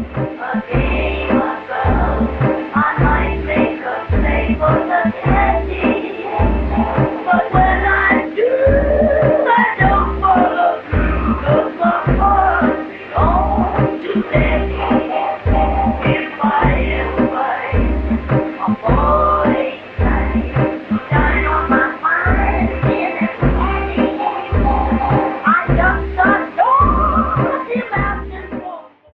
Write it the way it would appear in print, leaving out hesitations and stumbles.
A game of love. I might make a play for the candy, but when I do, I don't follow through 'cause my heart belongs to them.